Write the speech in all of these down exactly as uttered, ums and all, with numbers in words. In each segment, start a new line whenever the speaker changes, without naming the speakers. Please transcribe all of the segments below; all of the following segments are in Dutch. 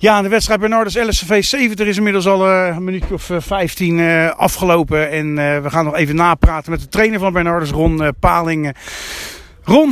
Ja, de wedstrijd Bernardus L S V zeventig is inmiddels al uh, een minuutje of uh, vijftien uh, afgelopen. En uh, we gaan nog even napraten met de trainer van Bernardus, Ron uh, Paling. Uh, Ron,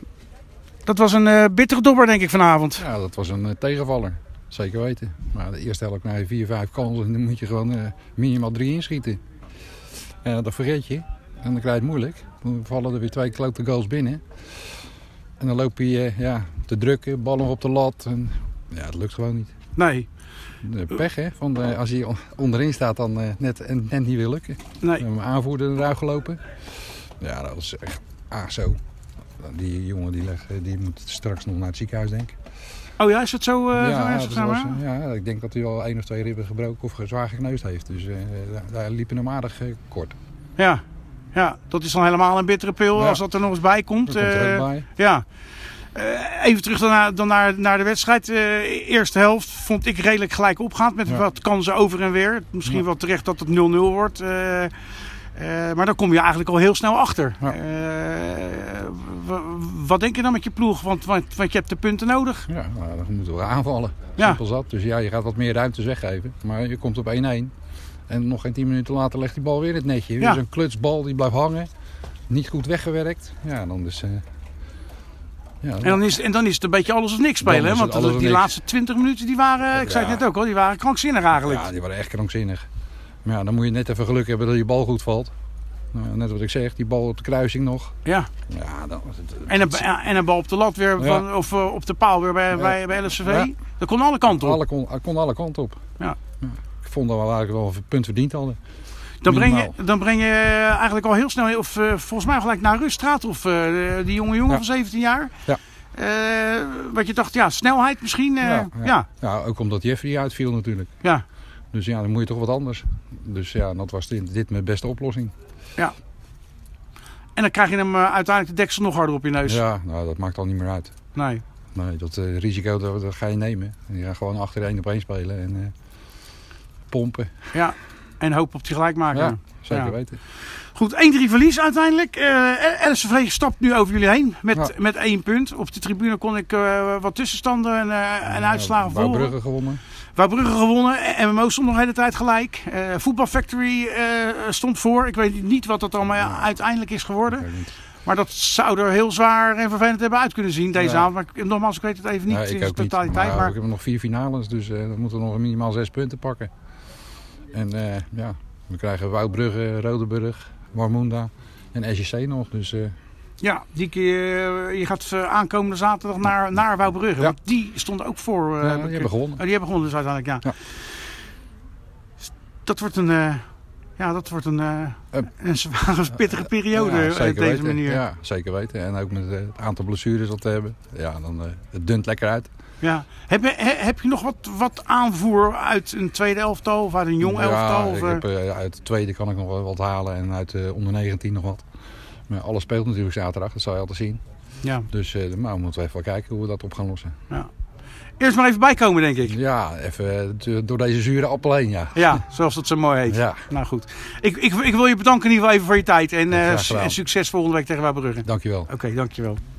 dat was een uh, bittere dobber denk ik vanavond.
Ja, dat was een uh, tegenvaller. Zeker weten. Maar de eerste helft krijg je vier, vijf kansen en dan moet je gewoon uh, minimaal drie inschieten. Uh, dat vergeet je. En dan krijg je het moeilijk. Dan vallen er weer twee klote goals binnen. En dan loop je uh, ja, te drukken, ballen op de lat. En, ja, dat lukt gewoon niet.
Nee.
De pech hè, van de, als hij onderin staat dan uh, net, net niet wil lukken.
Nee.
Mijn aanvoerder eruit gelopen. Ja, dat was echt ah, zo. Die jongen die, leg, die moet straks nog naar het ziekenhuis denk ik.
Oh ja, is het zo? Uh,
ja,
zo
dat was, ja, ik denk dat hij wel één of twee ribben gebroken of zwaar gekneusd heeft. Dus uh, daar, daar liep hem aardig uh, kort.
Ja. ja, dat is dan helemaal een bittere pil
ja.
als dat er nog eens bij komt.
Dat komt er ook
uh,
bij.
Ja. Uh, even terug dan naar, dan naar, naar de wedstrijd. Uh, eerste helft vond ik redelijk gelijk opgaand met ja. wat kansen over en weer. Misschien ja. wel terecht dat het nul nul wordt. Uh, uh, maar dan kom je eigenlijk al heel snel achter. Ja. Uh, w- wat denk je dan met je ploeg? Want, want, want je hebt de punten nodig.
Ja, nou, dan moeten we aanvallen.
Ja.
Simpel zat. Dus ja, je gaat wat meer ruimte weggeven. Maar je komt op één één. En nog geen tien minuten later legt die bal weer in het netje. Ja. Dus een klutsbal die blijft hangen. Niet goed weggewerkt. Ja, dan is... Uh, Ja,
en, dan is, en dan is het een beetje alles of niks spelen. Hè? Want die niks. laatste twintig minuten, die waren, ik zei het ja. net ook al, die waren krankzinnig eigenlijk.
Ja, die waren echt krankzinnig. Maar ja, dan moet je net even geluk hebben dat je bal goed valt. Nou, net wat ik zeg, die bal op de kruising nog.
Ja.
ja dan was het, het,
en, een, en een bal op de lat weer, van, ja. of uh, op de paal weer bij, ja. bij, bij L S V. Ja. Dat kon alle kanten op.
Alle kon, kon alle kanten op.
Ja.
Ja. Ik vond dat we eigenlijk wel een punt verdiend hadden.
Dan breng, je, dan breng je eigenlijk al heel snel, of uh, volgens mij gelijk naar rust, of uh, die jonge jongen ja. van zeventien jaar.
Ja.
Uh, wat je dacht, ja, snelheid misschien. Uh,
ja, ja.
Ja.
ja, ook omdat Jeffrey uitviel natuurlijk.
Ja.
Dus ja, dan moet je toch wat anders. Dus ja, dat was dit, dit mijn beste oplossing.
Ja. En dan krijg je hem uh, uiteindelijk de deksel nog harder op je neus.
Ja, nou dat maakt al niet meer uit.
Nee.
Nee, dat uh, risico dat, dat ga je nemen. Je gaat gewoon achter één op één spelen en uh, pompen.
Ja, en hoop op die gelijkmaker.
Ja, zeker ja. weten.
Goed, één drie verlies uiteindelijk. Uh, L S V stapt nu over jullie heen met, ja. met één punt. Op de tribune kon ik uh, wat tussenstanden en, uh, en uitslagen volgen.
Wouwbrugge gewonnen.
Wouwbrugge gewonnen. M M O stond nog de hele tijd gelijk. Uh, Football Factory uh, stond voor. Ik weet niet wat dat allemaal ja. uiteindelijk is geworden. Maar dat zou er heel zwaar en vervelend hebben uit kunnen zien deze ja. avond. Maar nogmaals, ik weet het even niet
ja,
in
de
totaliteit.
Niet. Maar,
maar...
we hebben nog vier finales, dus uh, dan moeten we nog minimaal zes punten pakken. En uh, ja, we krijgen Wouwbrugge, Rodeburg, Warmunda en S J C nog. Dus, uh...
Ja, die keer, je gaat uh, aankomende zaterdag naar, naar Wouwbrugge. Ja. Want die stonden ook voor. Uh,
ja, die hebben gewonnen.
Oh, die hebben gewonnen dus uiteindelijk, ja. ja. Dat wordt een, uh, ja, dat wordt een, uh, uh, een zware, pittige periode
ja,
op deze
weten.
manier.
Ja, zeker weten. En ook met uh, het aantal blessures dat we hebben. Ja, dan uh, het dunt lekker uit.
Ja. Heb, je, he, heb je nog wat, wat aanvoer uit een tweede elftal of uit een jong elftal?
Ja,
of,
ik heb, uh, uit de tweede kan ik nog wel wat halen en uit de onder negentien nog wat. Maar alles speelt natuurlijk zaterdag, dat zal je altijd zien.
Ja.
Dus uh, maar we moeten even kijken hoe we dat op gaan lossen.
Ja. Eerst maar even bijkomen, denk ik.
Ja, even uh, door deze zure appel heen, ja.
Ja, zoals dat zo mooi heet.
Ja.
Nou goed. Ik, ik, ik wil je bedanken in ieder geval even voor je tijd. En, uh, en succes volgende week tegen Wouwbrugge.
Dankjewel.
Oké, okay, dankjewel.